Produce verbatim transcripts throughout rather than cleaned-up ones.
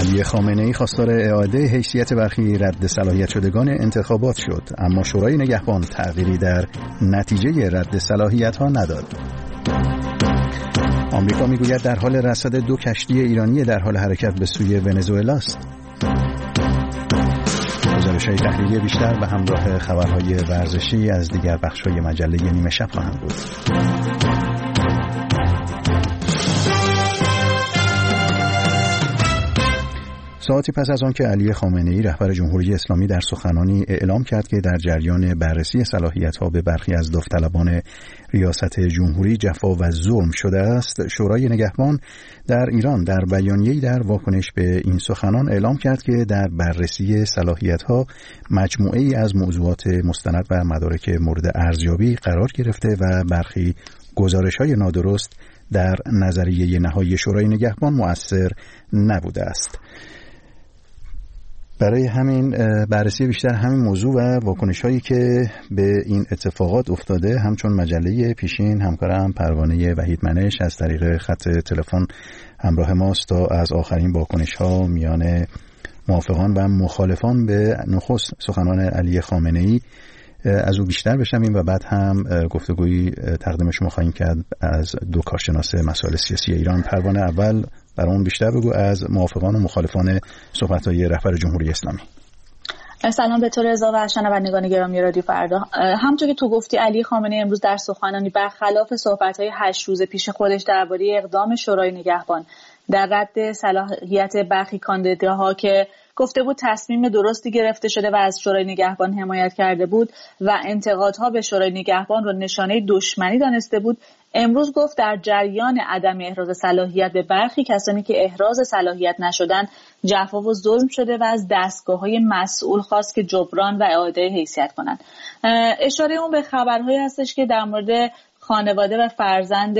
علی خامنه‌ای خواستار اعاده حیثیت برخی رد صلاحیت شدگان انتخابات شد، اما شورای نگهبان تغییری در نتیجه رد صلاحیت‌ها نداد. آمریکا میگوید در حال رصد دو کشتی ایرانی در حال حرکت به سوی ونزوئلا است. گزارش‌های تحلیلی بیشتر به همراه خبرهای ورزشی از دیگر بخش‌های مجله نیمه شب خواهند بود. ساعتی پس از آن که علی خامنه‌ای رهبر جمهوری اسلامی در سخنانی اعلام کرد که در جریان بررسی صلاحیت‌ها به برخی از داوطلبان ریاست جمهوری جفا و ظلم شده است، شورای نگهبان در ایران در بیانیه‌ای در واکنش به این سخنان اعلام کرد که در بررسی صلاحیت‌ها مجموعه‌ای از موضوعات مستند و مدارک مورد ارزیابی قرار گرفته و برخی گزارش‌های نادرست در نظریه نهایی شورای نگهبان مؤثر نبوده است. برای همین بررسی بیشتر همین موضوع و واکنش‌هایی که به این اتفاقات افتاده، همچون مجله پیشین همکارم پروانه وحید منش از طریق خط تلفن همراه ماست تا از آخرین واکنش‌ها میان موافقان و مخالفان به نخست سخنان علی خامنه‌ای از او بیشتر بشنویم و بعد هم گفتگویی تقدیم شما خواهیم کرد از دو کارشناس مسائل سیاسی ایران. پروانه، اول برامون بیشتر بگو از موافقان و مخالفان صحبت‌های رهبر جمهوری اسلامی. سلام به تو رضا و شنوندگان گرامی رادیو فردا. همونطور که تو گفتی، علی خامنه‌ای امروز در سخنانی برخلاف صحبت‌های هشت روز پیش خودش درباره اقدام شورای نگهبان در رد صلاحیت برخی کاندیداها که گفته بود تصمیم درستی گرفته شده و از شورای نگهبان حمایت کرده بود و انتقادها به شورای نگهبان رو نشانه دشمنی دانسته بود، امروز گفت در جریان عدم احراز صلاحیت به برخی کسانی که احراز صلاحیت نشدن جفا و ظلم شده و از دستگاه‌های مسئول خواست که جبران و اعاده حیثیت کنند. اشاره اون به خبرهایی هستش که در مورد خانواده و فرزند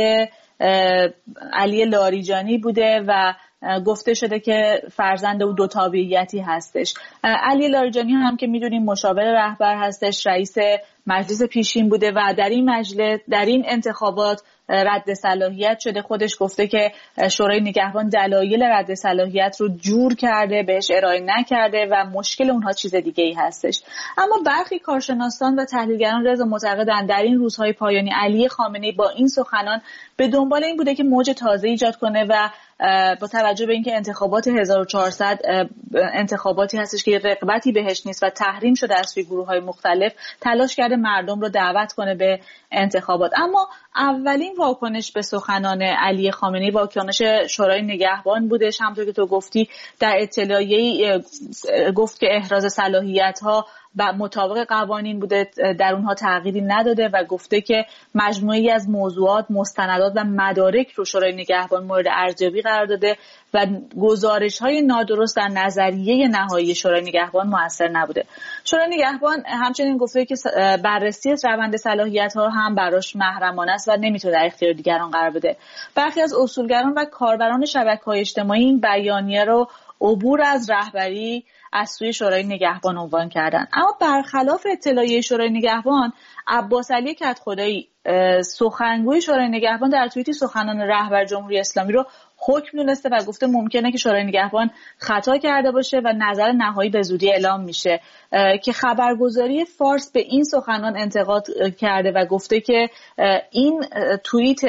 علی لاریجانی بوده و گفته شده که فرزند او دو تابعیتی هستش. علی لاریجانی هم که میدونیم مشاور رهبر هستش، رئیس مجلس پیشین بوده و در این مجلس در این انتخابات رد صلاحیت شده. خودش گفته که شورای نگهبان دلایل رد صلاحیت رو جور کرده، بهش ارائه نکرده و مشکل اونها چیز دیگه ای هستش. اما برخی کارشناسان و تحلیلگران رضا معتقدند در این روزهای پایانی علی خامنه‌ای با این سخنان به دنبال این بوده که موج تازه ایجاد کنه و با توجه به اینکه انتخابات هزار و چهارصد انتخاباتی هستش که رقابتی بهش نیست و تحریم شده از سوی گروه‌های مختلف، تلاش کرده مردم رو دعوت کنه به انتخابات. اما اولین واکنش به سخنان علی خامنه‌ای واکنش شورای نگهبان بودش. همونطور که تو گفتی در اطلاعیه‌ای گفت که احراز صلاحیت‌ها و مطابق قوانین بوده، در اونها تغییری نداده و گفته که مجموعه‌ای از موضوعات، مستندات و مدارک رو شورای نگهبان مورد ارزیابی قرار داده و گزارش‌های نادرست در نظریه نهایی شورای نگهبان مؤثر نبوده. شورای نگهبان همچنین گفته که بررسی روند صلاحیت‌ها هم براش محرمانه است و نمیتونه در اختیار دیگران قرار بده. برخی از اصولگران و کاربران شبکه‌های اجتماعی این بیانیه رو عبور از رهبری از سوی شورای نگهبان عنوان کردن. اما برخلاف اطلاعیه شورای نگهبان، عباس علی کدخدایی سخنگوی شورای نگهبان در توییتی سخنان رهبر جمهوری اسلامی رو حکم دونسته و گفته ممکنه که شورای نگهبان خطا کرده باشه و نظر نهایی به زودی اعلام میشه، که خبرگزاری فارس به این سخنان انتقاد کرده و گفته که این توییت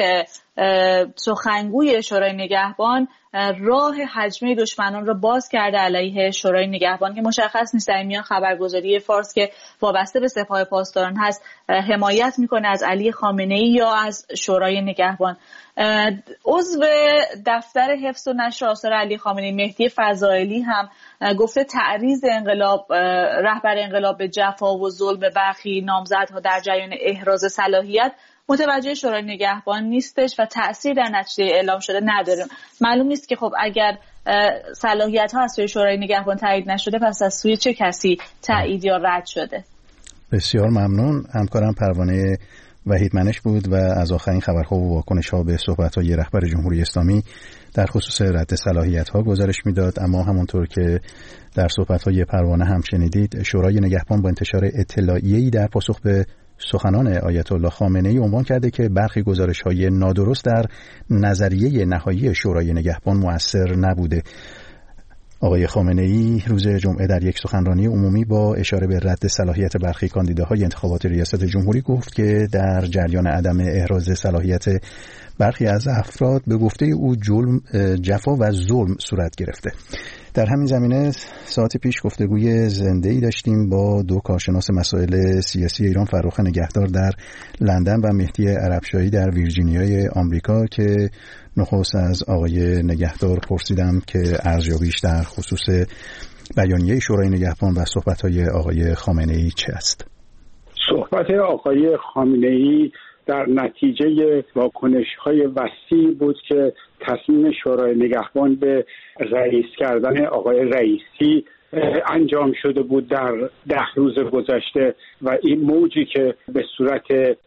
سخنگوی شورای نگهبان راه هجمه دشمنان را باز کرده علیه شورای نگهبان که مشخص نیست در میان خبرگزاری فارس که وابسته به سپاه پاسداران هست حمایت میکنه از علی خامنه‌ای یا از شورای نگهبان. عضو دفتر حفظ و نشر آثار علی خامنه‌ای مهدی فضائلی هم گفته تعریض انقلاب رهبر انقلاب به جفا و ظلم برخی نامزدها در جریان احراز صلاحیت متوجه شورای نگهبان نیستش و تأثیر در نتیجه اعلام شده نداره. معلوم نیست که خب اگر صلاحیت ها از سوی شورای نگهبان تایید نشده پس از سوی چه کسی تایید یا رد شده. بسیار ممنون. همکارم پروانه وحید منش بود و از آخرین خبرها و واکنش‌ها به صحبت‌های رهبر جمهوری اسلامی در خصوص رد صلاحیت‌ها گزارش میداد. اما همونطور که در صحبت‌های پروانه هم شنیدید، شورای نگهبان با انتشار اطلاعیه‌ای در پاسخ به سخنان آیت الله خامنه‌ای عنوان کرده که برخی گزارش‌های نادرست در نظریه نهایی شورای نگهبان مؤثر نبوده. آقای خامنه‌ای روز جمعه در یک سخنرانی عمومی با اشاره به رد صلاحیت برخی کاندیداهای انتخابات ریاست جمهوری گفت که در جریان عدم احراز صلاحیت برخی از افراد به گفته او جرم، جفا و ظلم صورت گرفته. در همین زمینه ساعت پیش گفتگوی زنده‌ای داشتیم با دو کارشناس مسائل سیاسی ایران، فرخ نگهدار در لندن و مهدی عربشاهی در ویرجینیای آمریکا، که نخست از آقای نگهدار پرسیدم که ارزیابیش در خصوص بیانیه شورای نگهبان و صحبت‌های آقای خامنه‌ای چه است؟ صحبت آقای خامنه‌ای در نتیجه واکنش‌های وسیع بود که تصمیم شورای نگهبان به رئیس کردن آقای رئیسی انجام شده بود در ده روز گذشته و این موجی که به صورت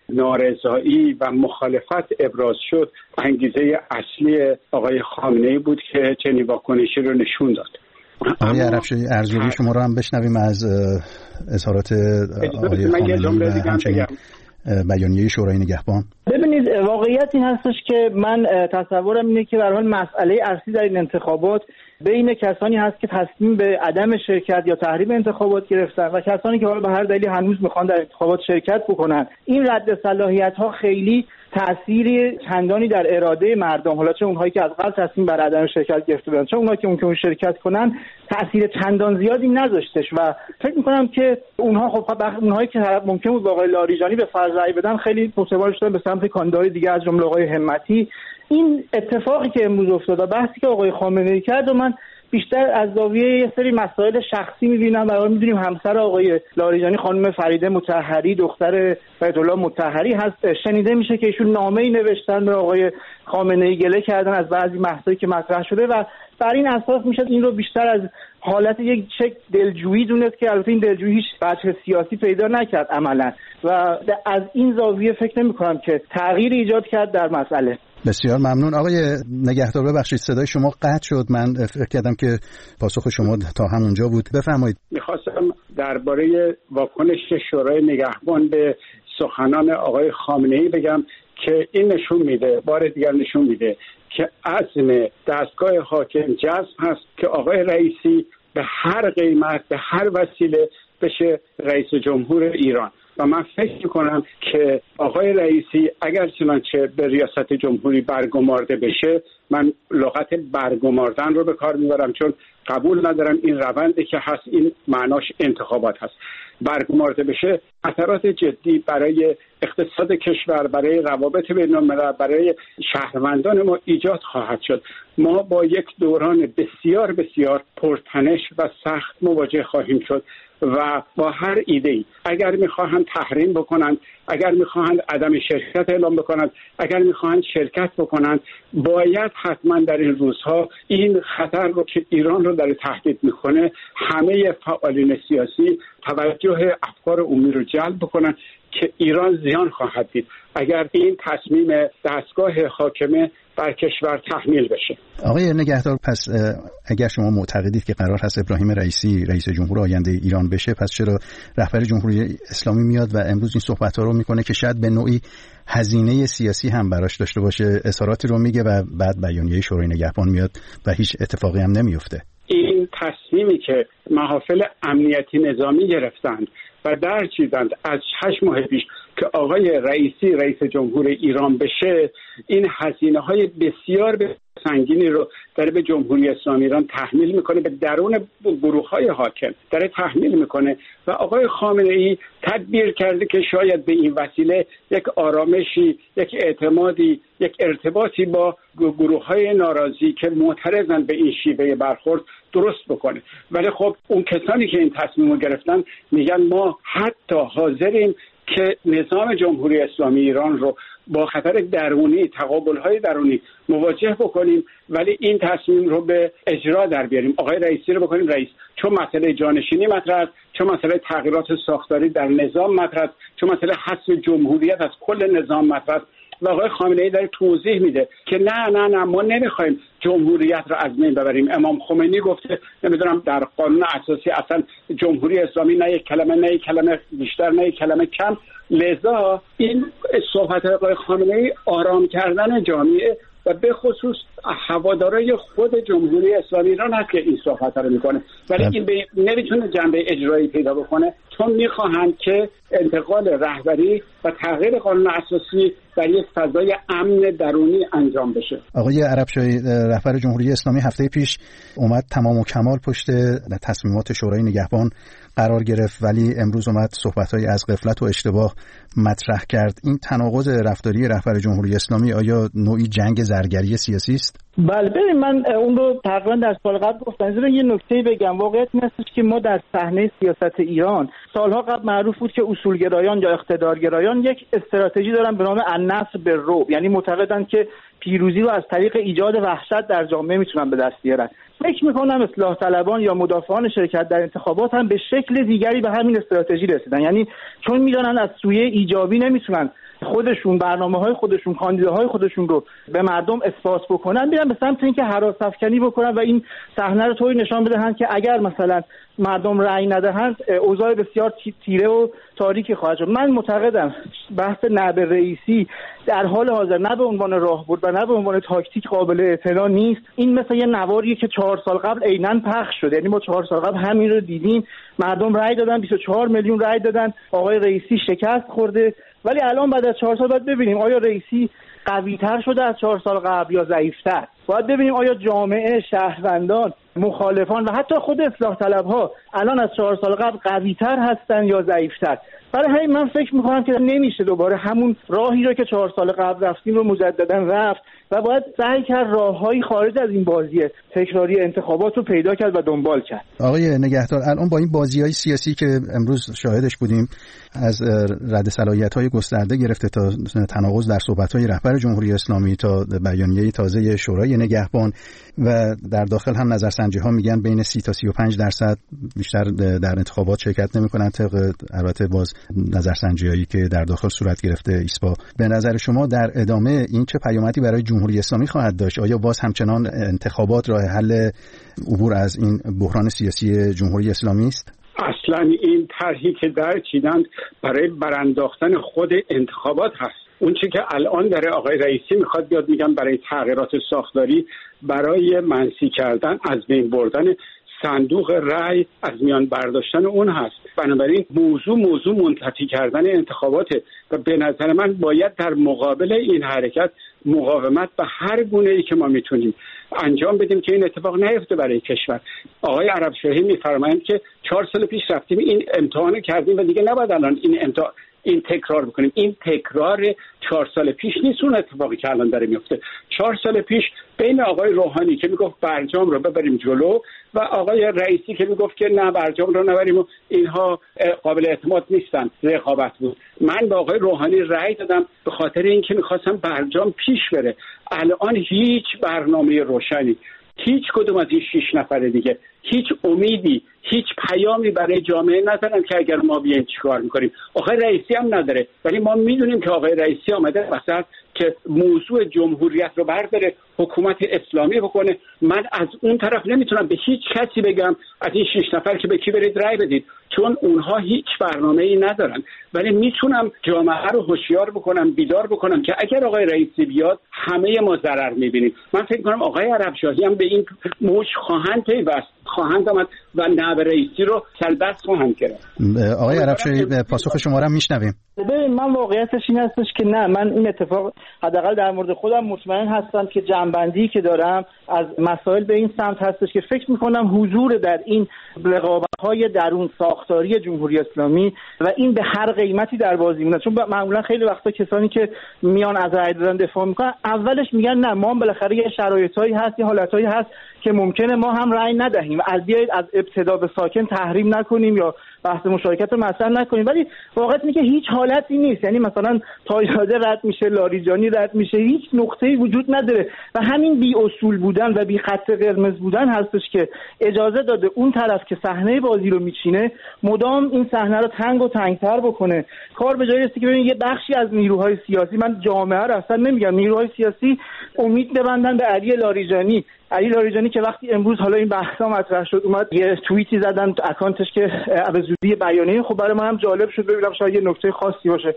نارضایی و مخالفت ابراز شد انگیزه اصلی آقای خامنه‌ای بود که چنین واکنشی رو نشون داد. آقای عربشاهی، ارزیابی شما رو هم بشنویم از اظهارات آقای خامنه‌ای و همچنین بیانیه شورای نگهبان. ببینید، واقعیت این هستش که من تصورم اینه که به هر حال مسئله اصلی در این انتخابات بین کسانی هست که تصمیم به عدم شرکت یا تحریم انتخابات گرفتن و کسانی که حالا به هر دلیلی هنوز میخوان در انتخابات شرکت بکنن. این رد صلاحیت ها خیلی تأثیری چندانی در اراده مردم، حالا چه اونهایی که از قبل تصمیم بر عدم شرکت گرفته بودن چه اونهایی که ممکنه شرکت کنن، تأثیر چندان زیادی نذاشتش و فکر میکنم که اونها خب اونهایی که ممکن بود با آقای لاریجانی به فرض رأی بدن خیلی متوجه شدن به سمت کاندیدای دیگه از جمله آقای همتی. این اتفاقی که امروز افتاد و بحثی که آقای خامنه‌ای کرد و من بیشتر از زاویه یه سری مسائل شخصی می‌بینم و می‌دونیم همسر آقای لاریجانی خانم فریده مطهری دختر بیت الله مطهری هست. شنیده میشه که ایشون نامه‌ای نوشتن به آقای خامنه‌ای، گله کردن از بعضی بحثایی که مطرح شده و بر این اساس میشه این رو بیشتر از حالت یک چک دلجویی دونست که البته این دلجویی هیچ وجه سیاسی پیدا نکرد عملاً و از این زاویه فکر نمی‌کنم که تغییر ایجاد کرد در مسئله. بسیار ممنون. آقای نگهدار، ببخشید صدای شما قطع شد، من فکر کردم که پاسخ شما تا همونجا بود. بفرمایید. میخواستم درباره واکنش شورای نگهبان به سخنان آقای خامنه‌ای بگم که این نشون میده، بار دیگر نشون میده که عزم دستگاه حاکم جزم هست که آقای رئیسی به هر قیمت به هر وسیله بشه رئیس جمهور ایران و من فکر میکنم که آقای رئیسی اگر چنانچه به ریاست جمهوری برگمارده بشه، من لغت برگماردن رو به کار میبرم چون قبول ندارم این روندی که هست این معناش انتخابات هست، برگمارده بشه اثرات جدی برای اقتصاد کشور، برای روابط بین الملل، برای شهروندان ما ایجاد خواهد شد. ما با یک دوران بسیار بسیار پرتنش و سخت مواجه خواهیم شد و با هر ایده‌ای اگر می‌خواهند تحریم بکنند، اگر می‌خواهند عدم شرکت اعلام بکنند، اگر می‌خواهند شرکت بکنند، باید حتما در این روزها این خطر رو که ایران رو در تهدید می‌کنه همه فعالین سیاسی توجه افکار عمومی رو جلب بکنند که ایران زیان خواهد دید اگر این تصمیم دستگاه حاکمه بر کشور تحمیل بشه. آقای نگهدار، پس اگر شما معتقدید که قرار هست ابراهیم رئیسی رئیس جمهور آینده ایران بشه، پس چرا رهبر جمهوری اسلامی میاد و امروز این صحبت‌ها رو میکنه که شاید به نوعی هزینه سیاسی هم براش داشته باشه، اظهاراتی رو میگه و بعد بیانیه شورای نگهبان میاد و هیچ اتفاقی هم نمیفته؟ این تصمیمی که محافل امنیتی نظامی گرفتند و در چیدند از شش ماه پیش که آقای رئیسی رئیس جمهور ایران بشه، این هزینه‌های بسیار سنگینی رو داره به جمهوری اسلامی ایران تحمیل میکنه، به درون گروه‌های حاکم داره تحمیل میکنه و آقای خامنه‌ای تدبیر کرده که شاید به این وسیله یک آرامشی، یک اعتمادی، یک ارتباطی با گروه‌های ناراضی که معترضن به این شیوه برخورد درست بکنه. ولی خب اون کسانی که این تصمیم رو گرفتن میگن ما حتی حاضریم که نظام جمهوری اسلامی ایران رو با خطر درونی، تقابل‌های درونی مواجه بکنیم ولی این تصمیم رو به اجرا در بیاریم، آقای رئیسی رو بکنیم رئیس، چون مسئله جانشینی مطرح است، چون مسئله تغییرات ساختاری در نظام مطرح است، چون مسئله حذف جمهوریت از کل نظام مطرح است و آقای خامنه‌ای داره توضیح میده که نه نه نه ما نمیخوایم جمهوریت رو از بین ببریم. امام خمینی گفته نمیدونم در قانون اساسی اصلا جمهوری اسلامی نه یک کلمه نه یک کلمه بیشتر نه یک کلمه کم. لذا این صحبت آقای خامنه‌ای آرام کردن جامعه، و به خصوص هوادارای خود جمهوری اسلامی ایران هست که این صحبت رو میکنه، ولی این نمیتونه جنبه اجرایی پیدا بکنه، چون میخواهند که انتقال رهبری و تغییر قانون اساسی در یک فضای امن درونی انجام بشه. آقای عربشاهی، رهبر جمهوری اسلامی هفته پیش اومد تمام و کمال پشت تصمیمات شورای نگهبان قرار گرفت، ولی امروز اومد صحبت‌های از غفلت و اشتباه مطرح کرد. این تناقض رفتاری رهبر جمهوری اسلامی آیا نوعی جنگ زرگری سیاسی است؟ بله، ببین من اون رو تقریبا در سال قبل گفتم. از یه نکته بگم، واقعیت این است که ما در صحنه سیاست ایران سالها قبل معروف بود که اصولگرایان یا اقتدارگرایان یک استراتژی دارن به نام النصر بالرعب، یعنی معتقدن که پیروزی رو از طریق ایجاد وحشت در جامعه میتونن به دست بیارن. فکر میکنم اصلاح طلبان یا مدافعان شرکت در انتخابات هم به شکل دیگری به همین استراتژی رسیدن، یعنی چون میدونن از سویه ایجابی نمیتونن خودشون برنامه‌های خودشون کاندیداهای خودشون رو به مردم اثبات بکنن، میرن به سمت اینکه هراس افکنی بکنن و این صحنه رو طوری نشان بدهند که اگر مثلا مردم رأی ندهند اوضاع بسیار تیره و تاریکی خواهد شد. من معتقدم بحث نعب رئیسی در حال حاضر نه به عنوان راهبرد و نه به عنوان تاکتیک قابل اعتنا نیست. این مثل یه نواریه که چهار سال قبل عیناً پخش شده، یعنی ما چهار سال قبل همین رو دیدیم، مردم رأی دادن، بیست و چهار میلیون رأی دادن، آقای رئیسی شکست خورده، ولی الان بعد از چهار سال باید ببینیم آیا رئیسی قوی‌تر شده از چهار سال قبل یا ضعیف‌تر. باید ببینیم آیا جامعه، شهروندان، مخالفان و حتی خود اصلاح طلب‌ها الان از چهار سال قبل قوی‌تر هستن یا ضعیف‌تر. برای همین من فکر می‌کنم که نمیشه دوباره همون راهی رو که چهار سال قبل رفتیم رو مجددا رفت و باید سعی کرد راه‌هایی خارج از این بازی تکراری انتخابات رو پیدا کرد و دنبال کرد. آقای نگهدار، الان با این بازی‌های سیاسی که امروز شاهدش بودیم، از رد صلاحیت‌های گسترده گرفته تا تناقض در صحبت‌های رهبر جمهوری اسلامی تا بیانیه تازه شورای نگهبان و در داخل هم نظرسنجی‌ها میگن بین سی تا سی و پنج درصد بیشتر در انتخابات شرکت نمی‌کنن، طبق البته باز نظرسنجی‌هایی که در داخل صورت گرفته ایسپا. به نظر شما در ادامه این چه پیامدی برای جمهوری اسلامی خواهد داشت؟ آیا باز همچنان انتخابات راه حل عبور از این بحران سیاسی جمهوری اسلامی است؟ اصلا این طرحی که در چیدند برای برانداختن خود انتخابات هست. اون چی که الان داره آقای رئیسی میخواد بیاد، میگن برای تغییرات ساختاری، برای منسی کردن، از بین بردن صندوق رأی، از میان برداشتن اون هست. بنابراین موضوع موضوع منتفی کردن انتخاباته و به نظر من باید در مقابل این حرکت مقاومت به هر گونه‌ای که ما میتونیم انجام بدیم که این اتفاق نیفته برای کشور. آقای عربشاهی میفرمایند که چهار سال پیش رفتیم این امتحان کردیم و دیگه نباید الان این امتحان این تکرار بکنیم. این تکرار چهار سال پیش نیست اون اتفاقی که الان داره میفته. چهار سال پیش بین آقای روحانی که میگفت برجام رو ببریم جلو و آقای رئیسی که میگفت که نه برجام رو نبریم و اینها قابل اعتماد نیستن، رقابت بود. من با آقای روحانی رأی دادم به خاطر اینکه میخواستم برجام پیش بره. الان هیچ برنامه روشنی، هیچ کدوم از این شش نفر دیگه هیچ امیدی، هیچ پیامی برای جامعه ندارن که اگر ما بیایم چیکار میکنیم. آقای رئیسی هم نداره، ولی ما میدونیم که آقای رئیسی آمده وسط که موضوع جمهوریت رو برداره، حکومت اسلامی بکنه. من از اون طرف نمیتونم به هیچ کسی بگم از این شش نفر که به کی برید رأی بدید، چون اونها هیچ برنامه‌ای ندارن. ولی میتونم جامعه رو هوشیار بکنم، بیدار بکنم که اگر آقای رئیسی بیاد همه ما ضرر میبینیم. من فکر کنم آقای عربشاهی هم به این موج خواهند پیوست، خواهند آمد و نائب رئیسی رو سلبست خواهند کرد. آقای عربشاهی پاسخ شما رو میشنویم. ببین من واقعیتش این هستش که نه، من این اتفاق حداقل در مورد خودم مطمئن هستم که جنبندی که دارم از مسائل به این سمت هستش که فکر میکنم حضور در این رقابت‌های درون ساختاری جمهوری اسلامی و این به هر قیمتی در بازی مونه، چون معمولا خیلی وقتا کسانی که میان از رأی دادن دفاع میکنن اولش میگن نه ما بالاخره یه شرایطایی هست، یه حالتایی هست که ممکنه ما هم رأی ندهیم، از بیایید از ابتدا به ساکن تحریم نکنیم یا بحث مشارکت رو مطرح نکنیم. ولی واقعیت اینه که هیچ حالتی نیست، یعنی مثلا تایزاده رد میشه، لاریجانی رد میشه، هیچ نقطه‌ای وجود نداره و همین بی اصول بودن و بی خط قرمز بودن هستش که اجازه داده اون طرف که صحنه بازی رو میچینه مدام این صحنه رو تنگ و تنگتر بکنه. کار به جایی رسید که ببین یه بخشی از نیروهای سیاسی، من جامعه رو اصلا نمیگم، نیروهای سیاسی امید ببندن به علی لاریجانی. علی لاریجانی که وقتی امروز حالا این بحثا مطرح شد اومد یه توییتی زدن تو اکانتش که به زودی بیانیه، خب برای ما هم جالب شد ببینم شاید یه نکته خاصی باشه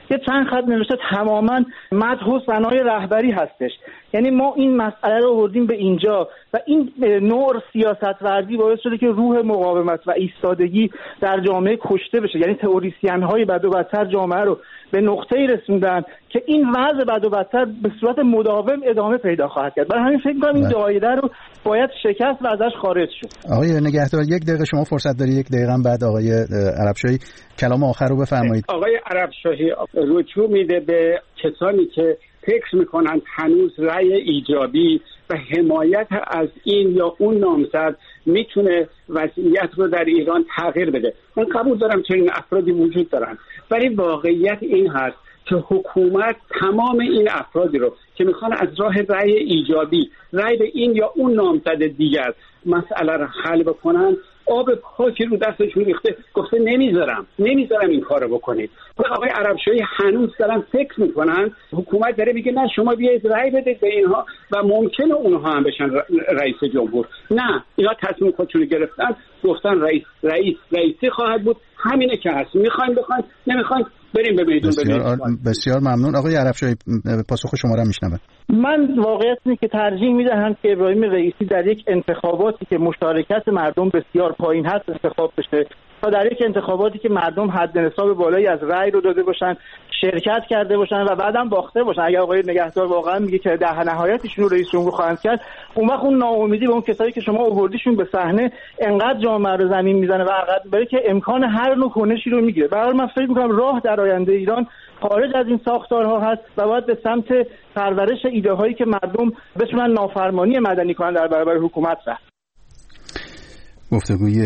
یه چند خط نوشته تماما مدح و ثنای رهبری هستش. یعنی ما این مسئله رو آوردیم به اینجا و این نوع سیاست ورزی باعث شده که روح مقاومت و ایستادگی در جامعه کشته بشه. یعنی تئوریسین های بد و بدتر جامعه رو به نقطه‌ای رسوندن که این وضع بد و بدتر به صورت مداوم ادامه پیدا خواهد کرد. برای همین فکر می‌کنم این دایره رو باید شکست و ازش خارج شد. آقای نگهدار یک دقیقه شما فرصت داری، یک دقیقه بعد آقای عربشاهی کلام آخر رو بفرمایید. آقای عربشاهی رجوع میده به کسانی که فکر میکنند هنوز رأی ایجابی و حمایت از این یا اون نامزد میتونه وضعیت رو در ایران تغییر بده. من قبول دارم که این افرادی وجود دارن، ولی واقعیت این هست که حکومت تمام این افرادی رو که میخوان از راه رأی ایجابی رأی به این یا اون نامزد دیگر مسئله رو حل بکنن، آب پاکی رو دستشون ریخته، گفته نمیذارم نمیذارم این کارو بکنید. آقای عربشاهی هنوز دارن فکر میکنن، حکومت داره میگه نه شما بیایید رأی بدید به اینها و ممکنه اونها هم بشن رئیس جمهور. نه، اینا تصمیم خودشون رو گرفتن، گفتن رئیس رئیس رئیسی خواهد بود، همینه که هست. میخواین بخواین، نمیخواین بریم به میدون. بسیار, بسیار ممنون. آقای عربشاهی پاسخ شما را میشنوم. من واقعیت اینه که ترجیح میدهم که ابراهیم رئیسی در یک انتخاباتی که مشارکت مردم بسیار پایین هست انتخاب بشه تا در یک انتخاباتی که مردم حد نصاب بالایی از رأی رو داده باشن، شرکت کرده باشن و بعدم باخته باشن. اگر آقای نگهدار واقعا میگه که در نهایت ایشون رو رئیس جمهور خواهند کرد، اون وقت اون ناامیدی به اون کسایی که شما آوردیشون به صحنه انقدر جامعه رو زمین میزنه و عقب میبره که امکان هر نوع کنشی رو میگیره. برای من فکر میکنم راه در آینده ایران خارج از این ساختارها هست و باید به سمت پرورش ایده هایی که مردم بتونن نافرمانی مدنی کنن در برابر حکومت رفت. گفتگوی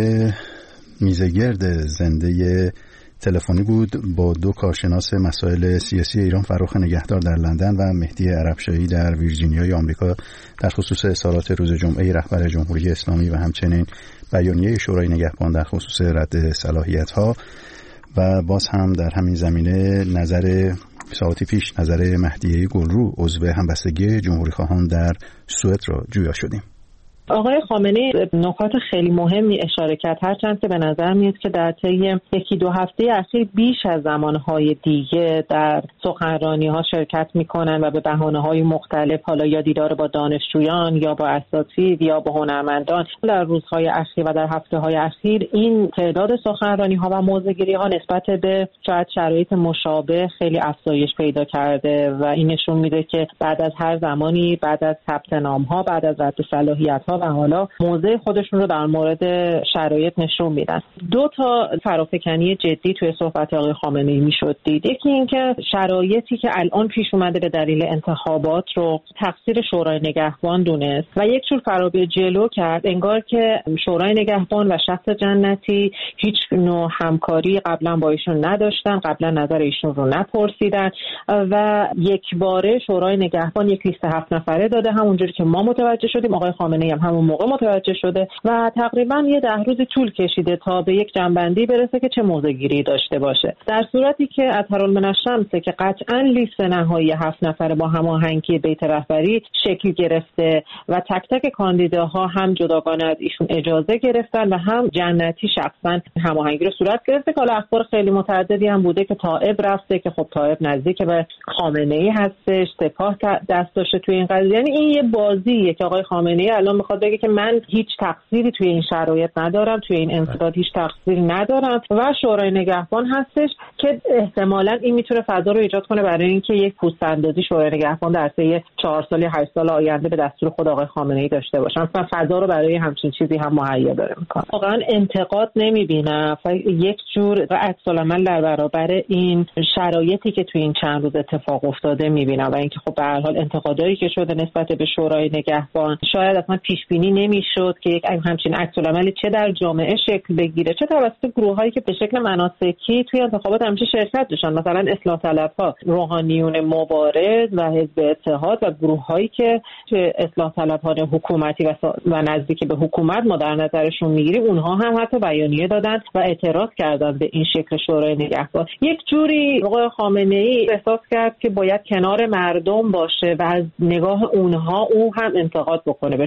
میزگرد زنده تلفنی بود با دو کارشناس مسائل سیاسی ایران، فرخ نگهدار در لندن و مهدی عربشاهی در ویرجینیای آمریکا، در خصوص اظهارات روز جمعه رهبر جمهوری اسلامی و همچنین بیانیه شورای نگهبان در خصوص رد صلاحیت‌ها. و باز هم در همین زمینه نظر ساعتی پیش نظر مهدیه گلرو عضو همبستگی جمهوری خواهان در سوئد را جویا شدیم. آقای خامنه‌ای نکات خیلی مهمی اشاره کرد، هرچند که به نظر میاد که در طی یکی دو هفته اخیر بیش از زمانهای دیگه در سخنرانی‌ها شرکت میکنن و به بهانه‌های مختلف، حالا یا دیدار با دانشجویان یا با اساتید یا با هنرمندان، در روزهای اخیر و در هفته‌های اخیر این تعداد سخنرانی‌ها و موضع‌گیری‌ها نسبت به شاید شرایط مشابه خیلی افزایش پیدا کرده و این نشون میده که بعد از هر زمانی، بعد از ثبت نام‌ها، بعد از رد صلاحیت‌ها و حالا موضع خودشون رو در مورد شرایط نشون میدن. دو تا فرافکنی جدی توی صحبت آقای خامنه‌ای میشد دید. یکی این که شرایطی که الان پیش اومده به دلیل انتخابات رو تقصیر شورای نگهبان دونست و یک جور فرابه جلو کرد، انگار که شورای نگهبان و شخص جنتی هیچ نوع همکاری قبلا با ایشون نداشتن، قبلا نظر ایشون رو نپرسیدن و یک باره شورای نگهبان یک لیست هفت نفره داده، همونجوری که ما متوجه شدیم. آقای خامنه‌ای هم همون موقع متوجه شده و تقریبا یه ده روزی طول کشیده تا به یک جنبندی برسه که چه موضع‌گیری داشته باشه، در صورتی که اطهرالمن‌الشمس که قطعا لیست نهایی هفت نفره با هماهنگی بیت رهبری شکل گرفته و تک تک کاندیداها هم جداگانه از ایشون اجازه گرفتن و هم جنتی شخصا هماهنگی رو صورت گرفته. که حالا اخبار خیلی متعددی هم بوده که طائب رفته، که خب طائب نزدیک به خامنه‌ای هستش، سپاه دست داشته توی این قضیه. یعنی این یه بازیه که آقای خامنه‌ای الان میخواد بگه که من هیچ تقصیری توی این شرایط ندارم، توی این انسداد هیچ تقصیری ندارم و شورای نگهبان هستش که احتمالاً این میتونه فضا رو ایجاد کنه برای اینکه یک پوست اندازی شورای نگهبان در طی چهار سال یا هشت سال آینده به دستور خود آقای خامنه‌ای داشته باشن و فضا رو برای همچین چیزی هم مهیا داره میکنه. واقعا انتقاد نمیبینم، یک جور عکس‌العمل در برابر این شرایطی که توی این چند روز اتفاق افتاده میبینم و اینکه خب به هر حال انتقادایی که شده نسبت به شورای نگهبان شاید اصلا پیش بینی نمیشد که یک همچین عکس‌العملی چه در جامعه شکل بگیره، چه توسط گروه‌هایی که به شکل مناسکی توی انتخابات همیشه شرکت داشتن، مثلا اصلاح طلب‌ها، روحانیون مبارز و حزب اتحاد و گروه‌هایی که توی اصلاح طلب‌های حکومتی و, و نزدیک به حکومت ما در نظرشون میگیریم، اونها هم حتی بیانیه دادن و اعتراض کردن به این شکل شورای نگهبان. یک جوری آقای خامنه‌ای احساس کرد که باید کنار مردم باشه و از نگاه اونها او هم انتقاد بکنه به شورای نگهبان.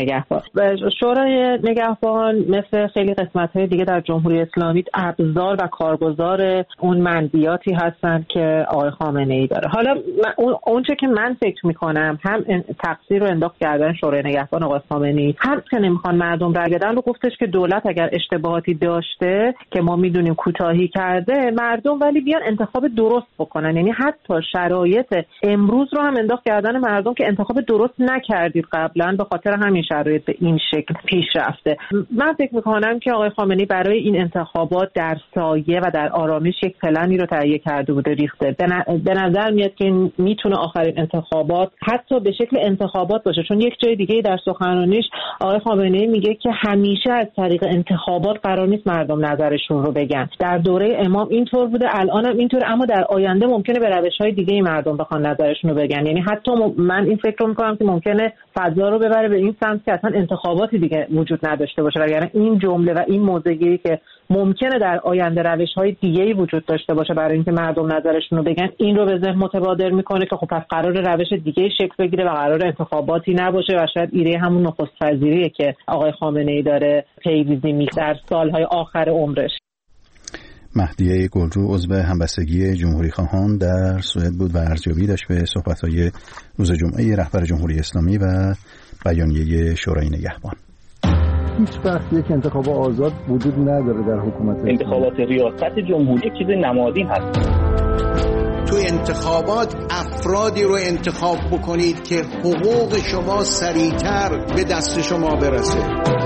نگهبان. شورای نگهبان مثل خیلی قسمت‌های دیگه در جمهوری اسلامی ابزار و کارگزار اون منبیاتی هستند که آقای خامنه‌ای داره. حالا اون چه که من فکر می‌کنم هم تقصیر رو انداخت کردن شورای نگهبان آقای خامنه‌ای، هم که نمی‌خوان مردم رأی بدن رو گفتش که دولت اگر اشتباهاتی داشته که ما می‌دونیم کوتاهی کرده، مردم ولی بیان انتخاب درست بکنن. یعنی حتی شرایط امروز رو هم انداخت کردن مردم که انتخاب درست نکردید قبلا، به خاطر همین شرایط به این شکل پیش رفته. من فکر می‌کنم که آقای خامنه‌ای برای این انتخابات در سایه و در آرامش یک پلنی رو تهیه کرده بوده ریخته. به نظر میاد که میتونه آخرین انتخابات حتی به شکل انتخابات باشه، چون یک جای دیگه در سخنرانیش آقای خامنه‌ای میگه که همیشه از طریق انتخابات قرار نیست مردم نظرشون رو بگن. در دوره امام اینطور بوده، الان هم اینطور، اما در آینده ممکنه به روش‌های دیگه مردم بخوان نظرشون رو بگن. یعنی حتی من این فکر رو می‌کنم که ممکنه فضا رو ببره به این سمت که اصلا انتخاباتی دیگه وجود نداشته باشه، یعنی این جمله و این موضوعی که ممکنه در آینده روش‌های دیگه‌ای وجود داشته باشه برای اینکه مردم نظرشون رو بگن، این رو به ذهن متبادر می‌کنه که خب پس قرار روش دیگه‌ای شکل بگیره و قرار انتخاباتی نباشه و شاید ایده همون نخست وزیریه که آقای خامنه‌ای داره پیریزی می‌کنه در سال‌های آخر عمرش. مهدیه گلرو عضو همبستگی جمهوری خواهان در سوئد بود و ارزیابی داشت به صحبت‌های روز جمعه رهبر جمهوری اسلامی و بیانیه شورای نگهبان. هیچ وقت یک انتخاب آزاد وجود نداره در حکومت. انتخابات ریاست جمهوری چیز نمادین هست. تو انتخابات افرادی رو انتخاب بکنید که حقوق شما سریعتر به دست شما برسه.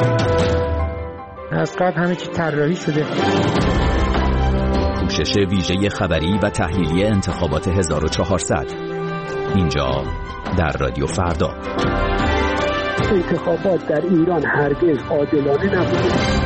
از قبل همه چی طراحی شده. پوشش ویژه خبری و تحلیلی انتخابات هزار و چهارصد اینجا در رادیو فردا. انتخابات در ایران هرگز عادلانه نبوده.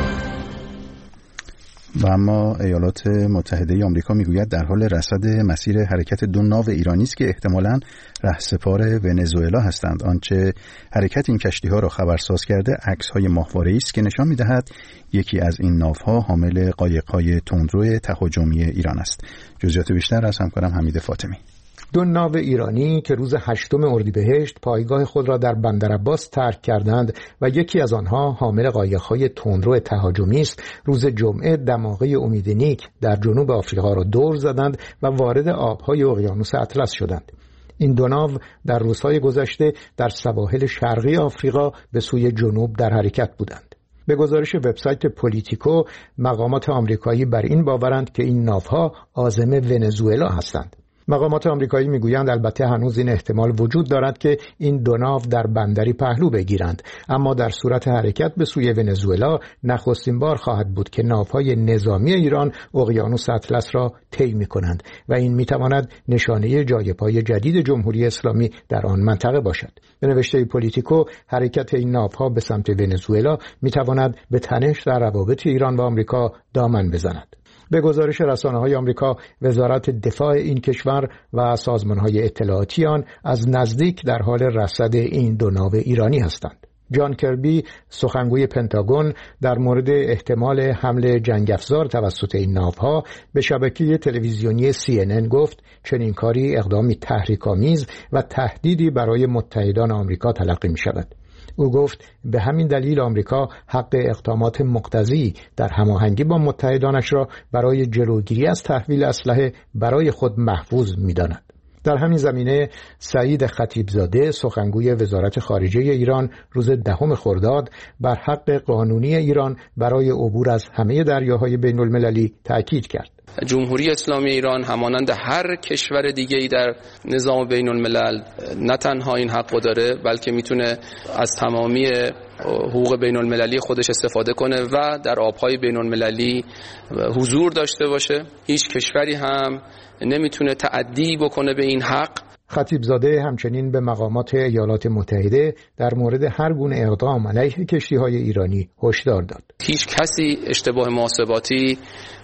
و اما ایالات متحده آمریکا میگوید در حال رصد مسیر حرکت دو ناو ایرانی است که احتمالاً رهسپار ونزوئلا هستند. آنچه حرکت این کشتی‌ها را خبرساز کرده عکس‌های ماهواره‌ای است که نشان می‌دهد یکی از این ناوها حامل قایق‌های تندرو تهاجمی ایران است. جزئیات بیشتر از همکارم حمید فاطمی. دو ناو ایرانی که روز هشتم اردیبهشت پایگاه خود را در بندرعباس ترک کردند و یکی از آنها حامل قایق‌های تندرو تهاجمی است، روز جمعه دماغه امید نیک در جنوب آفریقا را دور زدند و وارد آب‌های اقیانوس اطلس شدند. این دو ناو در روزهای گذشته در سواحل شرقی آفریقا به سوی جنوب در حرکت بودند. به گزارش وبسایت پولیتیکو، مقامات آمریکایی بر این باورند که این ناوها عازم ونزوئلا هستند. مقامات آمریکایی میگویند البته هنوز این احتمال وجود دارد که این دو ناو در بندری پهلو بگیرند، اما در صورت حرکت به سوی ونزوئلا نخستین بار خواهد بود که ناوهای نظامی ایران اقیانوس اطلس را طی می‌کنند و این میتواند نشانه جای پای جدید جمهوری اسلامی در آن منطقه باشد. به نوشته پولیتیکو، حرکت این ناوها به سمت ونزوئلا میتواند به تنش در روابط ایران و آمریکا دامن بزند. به گزارش رسانه‌های آمریکا، وزارت دفاع این کشور و سازمان‌های اطلاعاتی آن از نزدیک در حال رصد این دو ناو ایرانی هستند. جان کربی، سخنگوی پنتاگون، در مورد احتمال حمله جنگ افزار توسط این ناوها به شبکه تلویزیونی سی ان ان گفت چنین کاری اقدامی تحریک‌آمیز و تهدیدی برای متحدان آمریکا تلقی می‌شود. او گفت به همین دلیل آمریکا حق اقدامات مقتضی در هماهنگی با متحدانش را برای جلوگیری از تحویل اسلحه برای خود محفوظ می‌داند. در همین زمینه سعید خطیبزاده، سخنگوی وزارت خارجه ایران، روز دهم خرداد بر حق قانونی ایران برای عبور از همه دریاهای بین المللی تأکید کرد. جمهوری اسلامی ایران همانند هر کشور دیگه‌ای در نظام بین الملل نه تنها این حقو داره، بلکه میتونه از تمامی حقوق بین المللی خودش استفاده کنه و در آبهای بین المللی حضور داشته باشه. هیچ کشوری هم نمیتونه تعدی بکنه به این حق. خطیبزاده همچنین به مقامات ایالات متحده در مورد هر گونه اقدام علیه کشتی‌های ایرانی هشدار داد. هیچ کسی اشتباه محاسباتی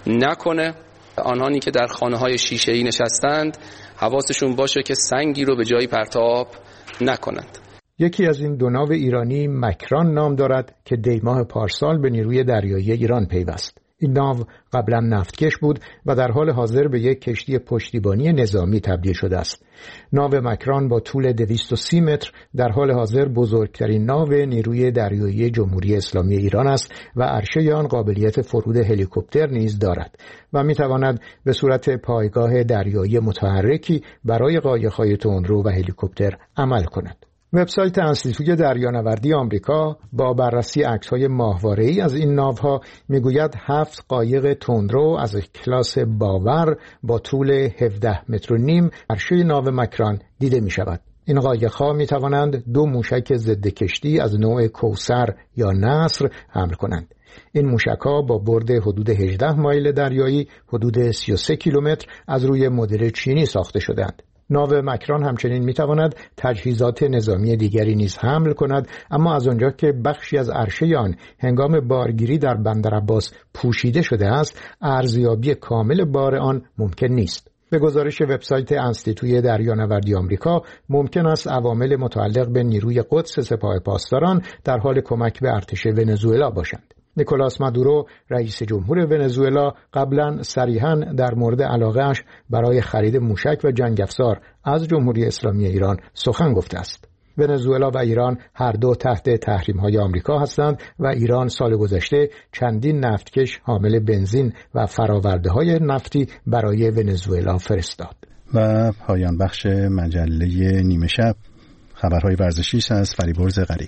نکنه. آنهایی که در خانه‌های شیشه‌ای نشستند حواسشون باشه که سنگی رو به جایی پرتاب نکنند. یکی از این دو ناو ایرانی مکران نام دارد که دیماه پارسال به نیروی دریایی ایران پیوست. این ناو قبلا نفتکش بود و در حال حاضر به یک کشتی پشتیبانی نظامی تبدیل شده است. ناو مکران با طول دویست و سی متر در حال حاضر بزرگترین ناو نیروی دریایی جمهوری اسلامی ایران است و عرشه آن قابلیت فرود هلیکوپتر نیز دارد و میتواند به صورت پایگاه دریایی متحرکی برای قایق‌های تندرو و هلیکوپتر عمل کند. وبسایت انستیتوی دریانوردی آمریکا با بررسی عکس‌های ماهواره‌ای از این ناوها میگوید هفت قایق تندرو از کلاس باور با طول هفده متر و نیم عرشه ناو مکران دیده می‌شود. این قایق‌ها می‌توانند دو موشک ضد کشتی از نوع کوثر یا نصر حمل کنند. این موشک‌ها با برد حدود هجده مایل دریایی، حدود سی و سه کیلومتر از روی مدل چینی ساخته شده‌اند. ناو مکران همچنین میتواند تجهیزات نظامی دیگری نیز حمل کند، اما از آنجا که بخشی از عرشه آن هنگام بارگیری در بندرعباس پوشیده شده است، ارزیابی کامل بار آن ممکن نیست. به گزارش وبسایت انستیتوی دریانوردی آمریکا، ممکن است عوامل متعلق به نیروی قدس سپاه پاسداران در حال کمک به ارتش ونزوئلا باشند. نیکولاس مادورو رئیس جمهور ونزوئلا قبلا صریحاً در مورد علاقه‌اش برای خرید موشک و جنگ افزار از جمهوری اسلامی ایران سخن گفته است. ونزوئلا و ایران هر دو تحت تحریم‌های آمریکا هستند و ایران سال گذشته چندین نفتکش حامل بنزین و فرآورده‌های نفتی برای ونزوئلا فرستاد. و پایان بخش مجله نیمه شب خبرهای ورزشی از فریبرز غریب.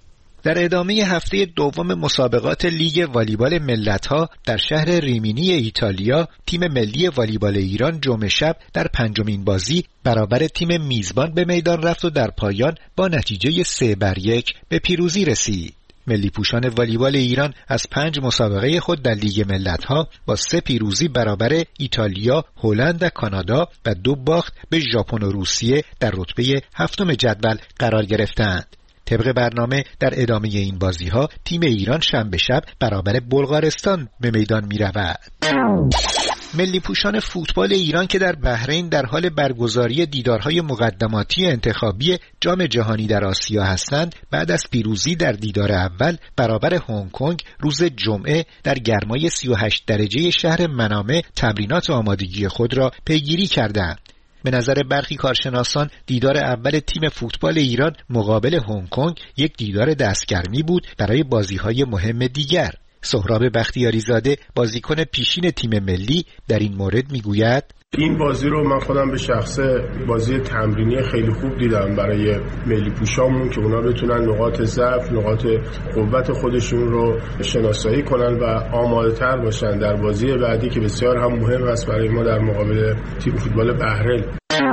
در ادامه هفته دوم مسابقات لیگ والیبال ملت‌ها در شهر ریمینی ایتالیا، تیم ملی والیبال ایران جمعه شب در پنجمین بازی برابر تیم میزبان به میدان رفت و در پایان با نتیجه سه بر یک به پیروزی رسید. ملی پوشان والیبال ایران از پنج مسابقه خود در لیگ ملت‌ها با سه پیروزی برابر ایتالیا، هلند و کانادا و دو باخت به ژاپن و روسیه در رتبه هفتم جدول قرار گرفتند. طبق برنامه در ادامه این بازی‌ها تیم ایران شنبه شب برابر بلغارستان به میدان می‌رود. ملی پوشان فوتبال ایران که در بحرین در حال برگزاری دیدارهای مقدماتی انتخابی جام جهانی در آسیا هستند، بعد از پیروزی در دیدار اول برابر هنگ کنگ روز جمعه در گرمای سی و هشت درجه شهر منامه تمرینات آمادگی خود را پیگیری کردند. به نظر برخی کارشناسان دیدار اول تیم فوتبال ایران مقابل هنگ کنگ یک دیدار دستگرمی بود برای بازی‌های مهم دیگر. سهراب بختیاری زاده بازیکن پیشین تیم ملی در این مورد میگوید: این بازی رو من خودم به شخصه بازی تمرینی خیلی خوب دیدم برای ملی پوشامون که اونا بتونن نقاط ضعف، نقاط قوت خودشون رو شناسایی کنن و آماده تر باشن در بازی بعدی که بسیار هم مهم است برای ما در مقابل تیم فوتبال بحرین.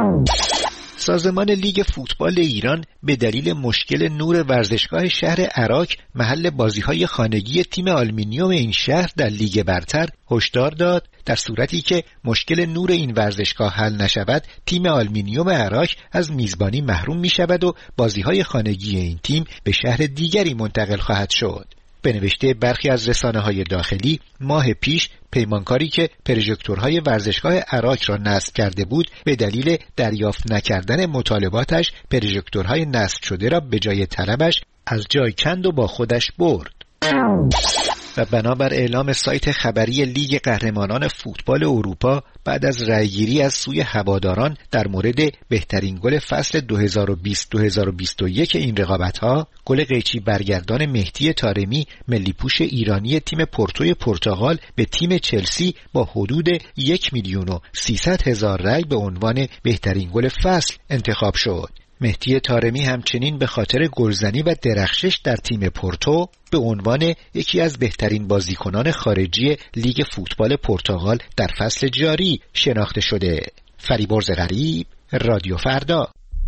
سازمان لیگ فوتبال ایران به دلیل مشکل نور ورزشگاه شهر عراق محل بازی‌های خانگی تیم آلومینیوم این شهر در لیگ برتر هشدار داد در صورتی که مشکل نور این ورزشگاه حل نشود تیم آلومینیوم عراق از میزبانی محروم می‌شود و بازی‌های خانگی این تیم به شهر دیگری منتقل خواهد شد. به نوشته برخی از رسانه‌های داخلی، ماه پیش پیمانکاری که پروژکتورهای ورزشگاه عراق را نصب کرده بود به دلیل دریافت نکردن مطالباتش پروژکتورهای نصب شده را به جای طلبش از جای کند و با خودش برد. و بنابر اعلام سایت خبری لیگ قهرمانان فوتبال اروپا، بعد از رأیگیری از سوی هواداران در مورد بهترین گل فصل دو هزار و بیست دو هزار و بیست و یک این رقابت‌ها، گل قیچی برگردان مهدی طارمی ملی پوش ایرانی تیم پورتوی پرتغال به تیم چلسی با حدود یک میلیون و سیصد هزار رأی به عنوان بهترین گل فصل انتخاب شد. مهدی طارمی همچنین به خاطر گلزنی و درخشش در تیم پورتو به عنوان یکی از بهترین بازیکنان خارجی لیگ فوتبال پرتغال در فصل جاری شناخته شده. فریبرز غریب، رادیو فردا.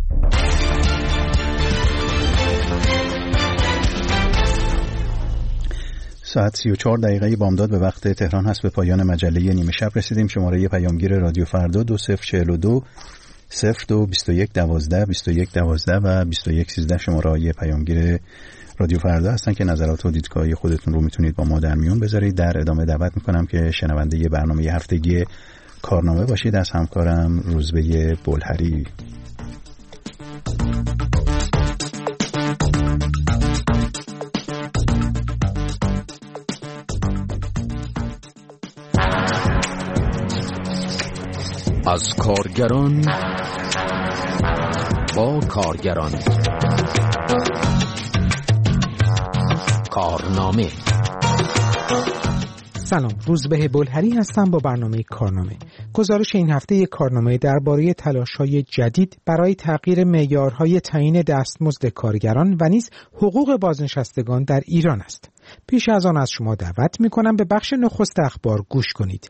ساعت سی و چهار دقیقه بامداد به وقت تهران هست. به پایان مجله نیمه شب رسیدیم. شماره پیامگیر رادیو فردا دو صفر چهل و دو صفر دو بیست و یک دوازده بیست و یک دوازده و بیست و یک سیزده شماره پیامگیر رادیو فردا هستن که نظرات و دیدگاهی خودتون رو میتونید با ما در میون بذارید. در ادامه دعوت میکنم که شنونده برنامه هفتگی کارنامه باشید از همکارم روزبه بلهری. از کارگران با کارگران. کارنامه. سلام، روزبه بلهری هستم با برنامه کارنامه. گزارش این هفته کارنامه درباره تلاش‌های جدید برای تغییر معیارهای تعیین دستمزد کارگران و نیز حقوق بازنشستگان در ایران است. پیش از آن از شما دعوت می‌کنم به بخش نخست اخبار گوش کنید.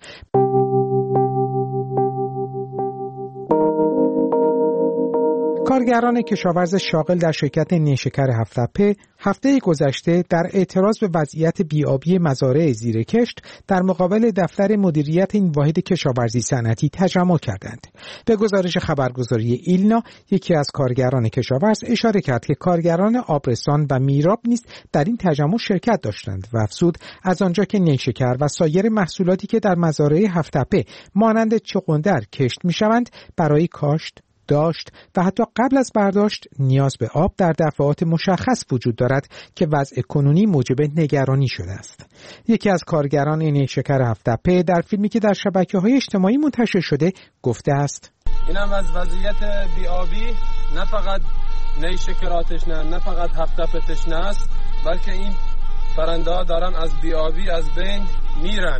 کارگران کشاورز شاغل در شرکت نیشکر هفت‌تپه هفته گذشته در اعتراض به وضعیت بی‌آبی مزارع زیرکشت در مقابل دفتر مدیریت این واحد کشاورزی صنعتی تجمع کردند. به گزارش خبرگزاری ایلنا، یکی از کارگران کشاورز اشاره کرد که کارگران آبرسان و میراب نیز در این تجمع شرکت داشتند و افزود از آنجا که نیشکر و سایر محصولاتی که در مزارع هفت‌تپه مانند چغندر کشت می‌شوند برای کاشت، داشت و حتی قبل از برداشت نیاز به آب در دفعات مشخص وجود دارد که وضع کنونی موجب نگرانی شده است. یکی از کارگران نیشکر هفت‌تپه در فیلمی که در شبکه‌های اجتماعی منتشر شده گفته است: اینم از وضعیت بی‌آبی، نه فقط نیشکر آتش نه نه فقط هفت‌تپه تشنه است، بلکه این پرنده‌ها دارن از بی‌آبی از بین میرن.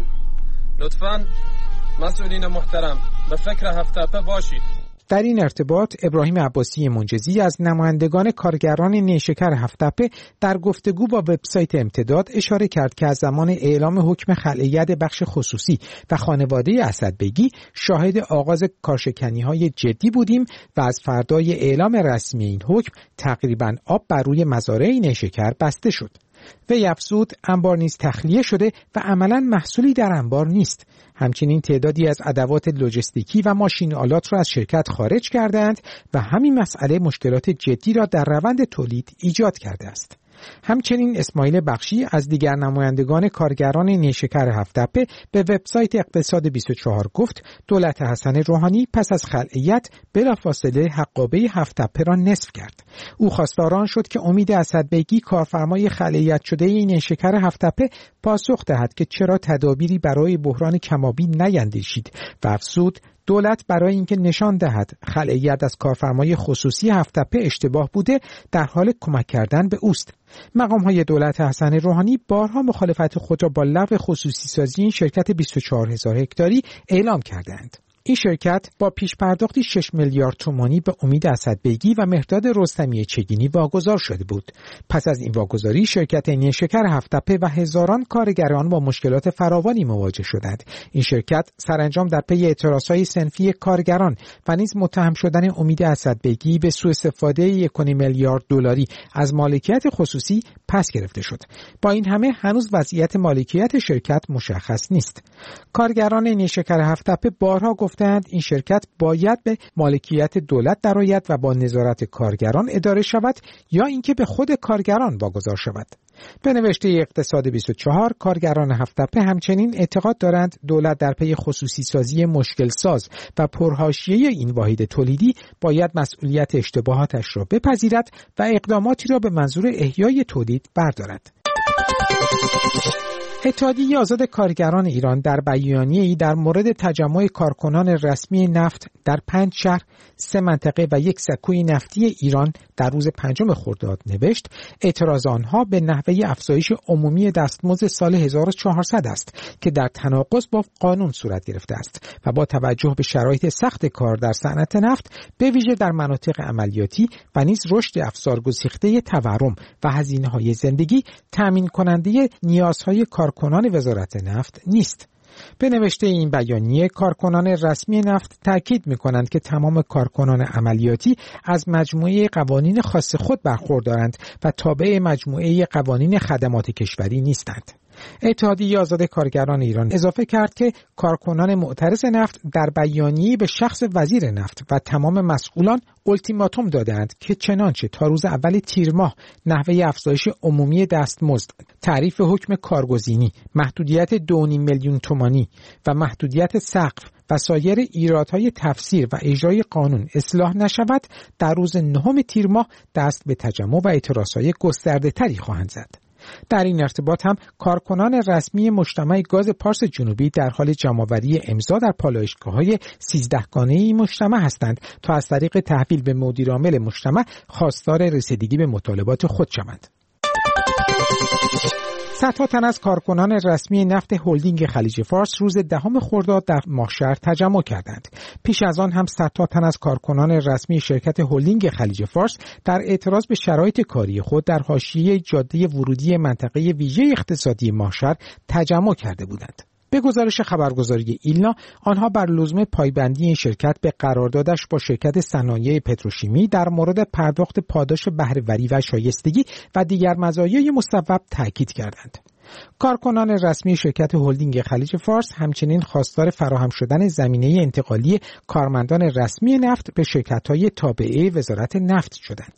لطفاً مسئولین محترم به فکر هفت‌تپه باشید. در این ارتباط ابراهیم عباسی منجزی از نمایندگان کارگران نیشکر هفت‌تپه در گفتگو با وبسایت امتداد اشاره کرد که از زمان اعلام حکم خلع ید بخش خصوصی و خانواده اسدبگی شاهد آغاز کارشکنی‌های جدی بودیم و از فردای اعلام رسمی این حکم تقریباً آب بر روی مزارع نیشکر بسته شد. وی افزود انبار نیز تخلیه شده و عملاً محصولی در انبار نیست. همچنین تعدادی از ادوات لوجستیکی و ماشین آلات را از شرکت خارج کردند و همین مسئله مشکلات جدی را در روند تولید ایجاد کرده است. همچنین اسماعیل بخشی از دیگر نمایندگان کارگران نیشکر هفت‌تپه به وبسایت اقتصاد بیست و چهار گفت دولت حسن روحانی پس از خلع ید بلافاصله حقابه هفت‌تپه را نصف کرد. او خواستار شد که امید اسدبگی کارفرمای خلع ید شده نیشکر هفت‌تپه پاسخ دهد که چرا تدابیری برای بحران کم‌آبی نیندیشید و افزود دولت برای اینکه نشان دهد خلع ید از کارفرمای خصوصی هفت‌تپه اشتباه بوده در حال کمک کردن به اوست. مقام‌های دولت حسن روحانی بارها مخالفت خود را با لغو خصوصی سازی این شرکت بیست و چهار هزار هکتاری اعلام کردند. این شرکت با پیش پرداختی شش میلیارد تومانی به امید اسدبگی و مهرداد رستمی چگینی واگذار شده بود. پس از این واگذاری شرکت نیشکر هفت‌تپه و هزاران کارگران با مشکلات فراوانی مواجه شدند. این شرکت سرانجام در پی اعتراضهای صنفی کارگران و نیز متهم شدن امید اسدبگی به سوء استفاده یک و نیم میلیارد دلاری از مالکیت خصوصی پس گرفته شد. با این همه هنوز وضعیت مالکیت شرکت مشخص نیست. کارگران نیشکر هفت‌تپه بارها گفتند این شرکت باید به مالکیت دولت درآید و با نظارت کارگران اداره شود یا اینکه به خود کارگران واگذار شود. به نوشته اقتصاد بیست و چهار کارگران هفت‌تپه همچنین اعتقاد دارند دولت در پی خصوصی سازی مشکل ساز و پرحاشیه این واحد تولیدی باید مسئولیت اشتباهاتش را بپذیرد و اقداماتی را به منظور احیای تولید بردارد. اتحادیه آزاد کارگران ایران در بیانیه‌ای در مورد تجمع کارکنان رسمی نفت در پنج شهر، سه منطقه و یک سکوی نفتی ایران در روز پنجم خرداد نوشت اعتراض آنها به نحوه افزایش عمومی دستمزد سال هزار و چهارصد است که در تناقض با قانون صورت گرفته است و با توجه به شرایط سخت کار در صنعت نفت به ویژه در مناطق عملیاتی و نیز رشد افزارگسیخته تورم و هزینه‌های زندگی تامین کننده نیازهای کارکنان وزارت نفت نیست. به نوشته این بیانیه کارکنان رسمی نفت تاکید می‌کنند که تمام کارکنان عملیاتی از مجموعه قوانین خاص خود برخوردارند و تابع مجموعه قوانین خدمات کشوری نیستند. اتحادیه آزاد کارگران ایران اضافه کرد که کارکنان معترض نفت در بیانیه‌ای به شخص وزیر نفت و تمام مسئولان التیماتوم دادند که چنانچه تا روز اول تیر ماه نحوه افزایش عمومی دستمزد، تعریف حکم کارگزینی، محدودیت دو و نیم میلیون تومانی و محدودیت سقف و سایر ایرادهای تفسیر و اجرای قانون اصلاح نشود، در روز نهم تیر ماه دست به تجمع و اعتراضهای گسترده‌تری خواهند زد. در این ارتباط هم کارکنان رسمی مجتمع گاز پارس جنوبی در حال جمع‌آوری امضا در پالایشگاه‌های سیزدهگانه این مجتمع هستند تا از طریق تحویل به مدیرعامل مجتمع خواستار رسیدگی به مطالبات خود شوند. صدها تن از کارکنان رسمی نفت هلدینگ خلیج فارس روز دهم خرداد در ماهشهر تجمع کردند. پیش از آن هم صدها تن از کارکنان رسمی شرکت هلدینگ خلیج فارس در اعتراض به شرایط کاری خود در حاشیه جاده ورودی منطقه ویژه اقتصادی ماهشهر تجمع کرده بودند. به گزارش خبرگزاری ایلنا، آنها بر لزوم پایبندی این شرکت به قراردادش با شرکت صنایع پتروشیمی در مورد پرداخت پاداش بهره‌وری و شایستگی و دیگر مزایای مصوب تاکید کردند. کارکنان رسمی شرکت هلدینگ خلیج فارس همچنین خواستار فراهم شدن زمینه انتقالی کارمندان رسمی نفت به شرکت‌های تابعه وزارت نفت شدند.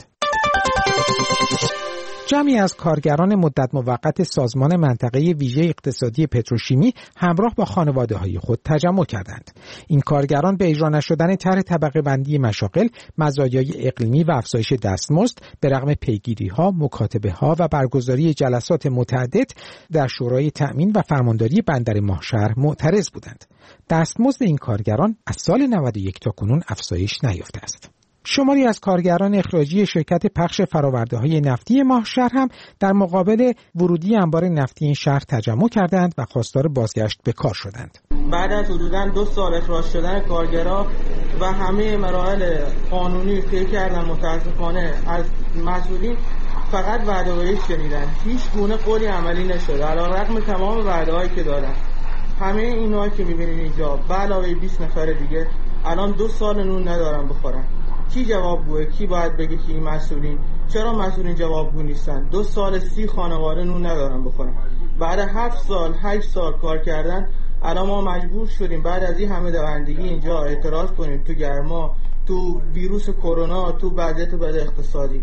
جمعی از کارگران مدت موقت سازمان منطقه ویژه اقتصادی پتروشیمی همراه با خانواده‌های خود تجمع کردند. این کارگران به اجرا نشدن طرح طبقه بندی مشاغل، مزایای اقلیمی و افزایش دستمزد به رغم پیگیری‌ها، مکاتبه‌ها و برگزاری جلسات متعدد در شورای تأمین و فرمانداری بندر ماهشهر معترض بودند. دستمزد این کارگران از سال نود و یک تا کنون افزایش نیافته است. شماری از کارگران اخراجی شرکت پخش فرآورده‌های نفتی ماهشهر هم در مقابل ورودی انبار نفتی این شهر تجمع کردند و خواستار بازگشت به کار شدند. بعد از حدوداً دو سال اخراج شدن کارگرها و همه مراحل قانونی طی کردن، متاسفانه از مسئولین فقط وعده‌هایی شنیدن، هیچ گونه قولی عملی نشد علیرغم تمام وعده‌هایی که دادن. همه اینا که می‌بینید اینجا به علاوه بیست نفر دیگه الان دو سال نون ندارن بخورن. کی جوابگوه؟ کی باید بگه که این مسئولین؟ چرا مسئولین جوابگو نیستن؟ دو سال سی خانواده نون ندارن بخورن. بعد هفت سال هشت سال کار کردن الان ما مجبور شدیم بعد از این همه دوندگی اینجا اعتراض کنیم تو گرما، تو ویروس کرونا، تو وضعیت بد اقتصادی.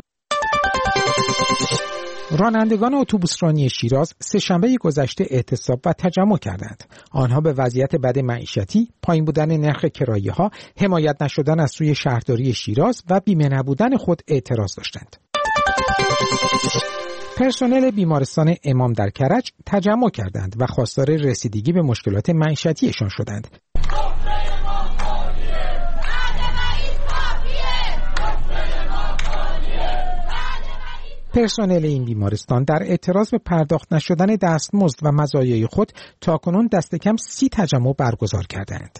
رانندگان اتوبوسرانی شیراز سه‌شنبه گذشته اعتصاب و تجمع کردند. آنها به وضعیت بد معیشتی، پایین بودن نرخ کرایه‌ها، حمایت نشدن از سوی شهرداری شیراز و بیمه نبودن خود اعتراض داشتند. پرسنل بیمارستان امام در کرج تجمع کردند و خواستار رسیدگی به مشکلات معیشتیشان شدند. پرسنل این بیمارستان در اعتراض به پرداخت نشدن دستمزد و مزایای خود تاکنون دست کم سی تجمع برگزار کردند.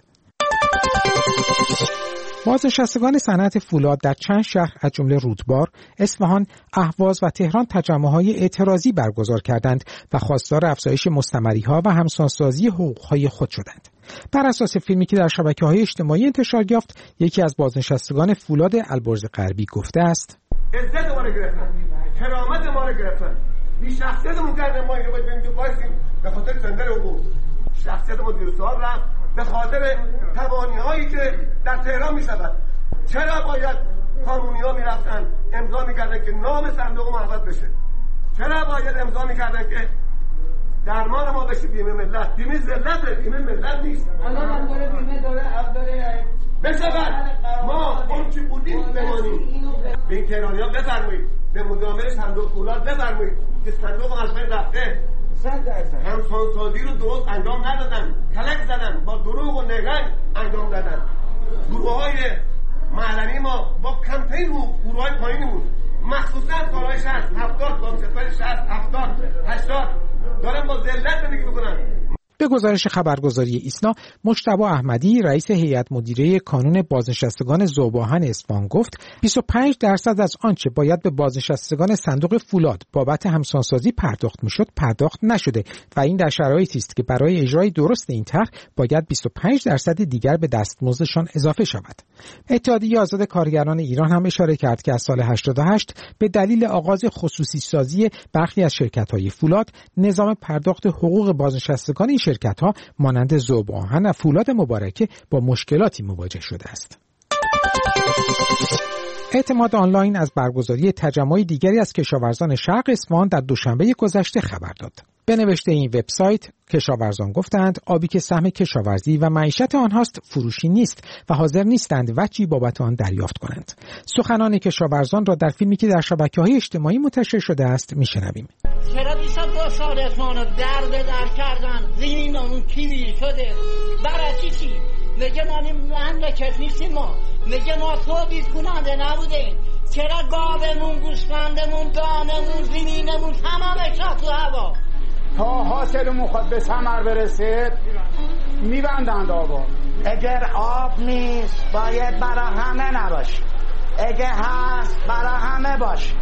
بازنشستگان صنعت فولاد در چند شهر از جمله رودبار، اصفهان، اهواز و تهران تجمع‌های اعتراضی برگزار کردند و خواستار افزایش مستمری‌ها و همسانسازی حقوق‌های خود شدند. بر اساس فیلمی که در شبکه‌های اجتماعی انتشار یافت، یکی از بازنشستگان فولاد البرز غربی گفته است: عزت ما رو گرفتن، کرامت ما رو گرفتن، بی شخصیتمون کردن، ما اینو باید بریم تو وایسیم به خاطر سندر حقوق. شخصیت ما دیر سال رفت به خاطر توانی‌هایی که در تهران می‌شود. چرا باید قانونی‌ها می‌رفتن امضا می‌کردن که نام صندوق محفظ بشه؟ چرا باید امضا می‌کردن که درمان ما بشه بیمه ملت؟ بیمه ذلت، بیمه ملت نیست. الان هم داره بیمه داره اب داره بشود ما اون چی بودیم بمانیم. به این کرانی‌ها بفرمایید، به مدامر صندوق فولاد بفرمایید که صندوق از بین رفته. همسانسازی رو درست انجام ندادن، کلک زدن، با دروغ و نگنگ انجام دادن. گروه‌های معلمی ما با کمپین و گروه‌های پایینمون مخصوصا سالهای شصت هفتاد با سفر شصت هفتاد هشتاد دارن با ذلت زندگی میکنن. به گزارش خبرگزاری ایسنا، مجتبی احمدی رئیس هیئت مدیره کانون بازنشستگان ذوب‌آهن اصفهان گفت بیست و پنج درصد از آنچه باید به بازنشستگان صندوق فولاد بابت همسانسازی پرداخت میشد پرداخت نشده و این در شرایطی است که برای اجرای درست این طرح باید بیست و پنج درصد دیگر به دستمزدشان اضافه شود. اتحادیه آزاد کارگران ایران هم اشاره کرد که از سال هشتاد و هشت به دلیل آغاز خصوصی سازی برخی از شرکت‌های فولاد، نظام پرداخت حقوق بازنشستگان این شرکت‌ها مانند ذوب‌آهن و فولاد مبارکه با مشکلاتی مواجه شده است. اعتماد آنلاین از برگزاری تجمع دیگری از کشاورزان شرق اصفهان در دوشنبه گذشته خبر داد. به نوشته این وبسایت، کشاورزان گفتند آبی که سهم کشاورزی و معیشت آنهاست فروشی نیست و حاضر نیستند وجهی بابت آن دریافت کنند. سخنان کشاورزان را در فیلمی که در شبکه‌های اجتماعی منتشر شده است میشنویم. چرا بیست و دو سال اسمانو در به در کردن زمینمون کیوی شده برای چی چی؟ میگه ما مملکت نیستیم، ما میگه ما تولید کننده نبودیم، چرا گاومون، گوسفندمون، دانمون، زمینمون تمامش تو هوا؟ تا حاصلمون خود به ثمر برسید میبندند آبا. اگر آب نیست باید برای همه نباشه، اگه هست برای همه باشه.